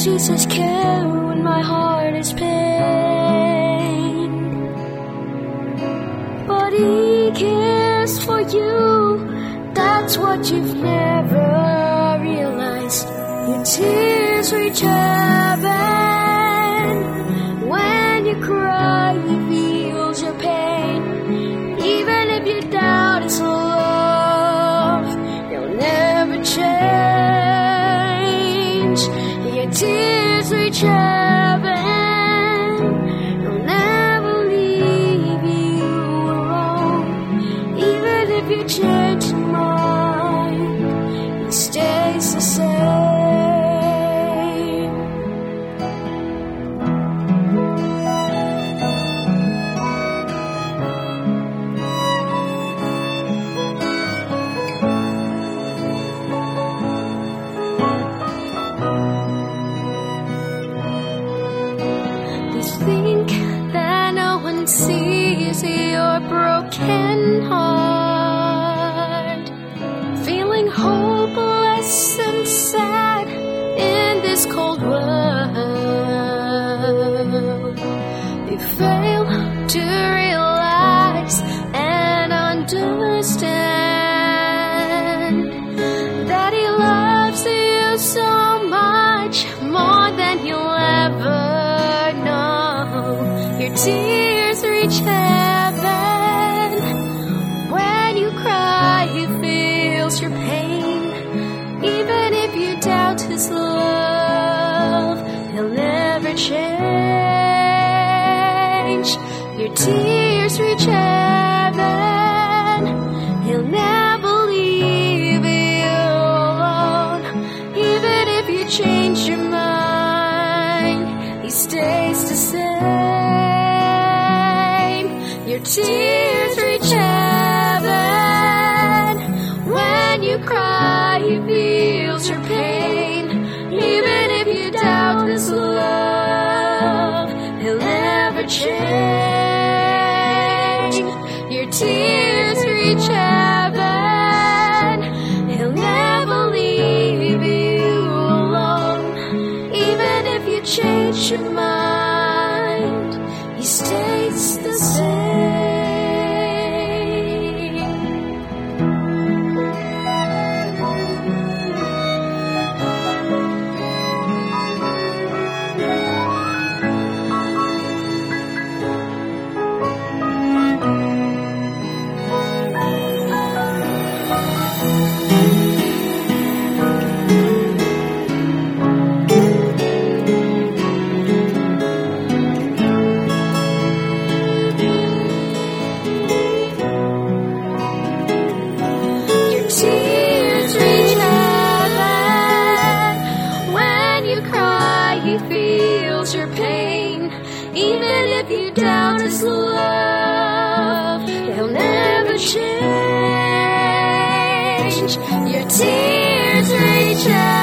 does Jesus care when my heart is pain? But He cares for you, that's what you've never realized. Your tears reach heaven. When you cry, He feels your pain. Even if you doubt His love, He'll never change. Your tears reach heaven. He'll never leave you alone. Even if you change your mind, He stays the same. Think that no one sees your broken heart, feeling hopeless and sad in this cold world. You fail to realize and understand that He loves you so much more than you'll ever. Your tears reach heaven. When you cry, He feels your pain. Even if you doubt His love, He'll never change. Your tears reach heaven. He'll never leave you alone. Even if you change your mind, He stays the same. Your tears reach heaven. When you cry, He feels your pain. Even if you doubt His love, He'll never change. Your tears reach heaven. He'll never leave you alone. Even if you change your mind, He stays the same. Tears reach heaven. When you cry, He feels your pain. Even if you doubt His love, He'll never change. Your tears reach heaven.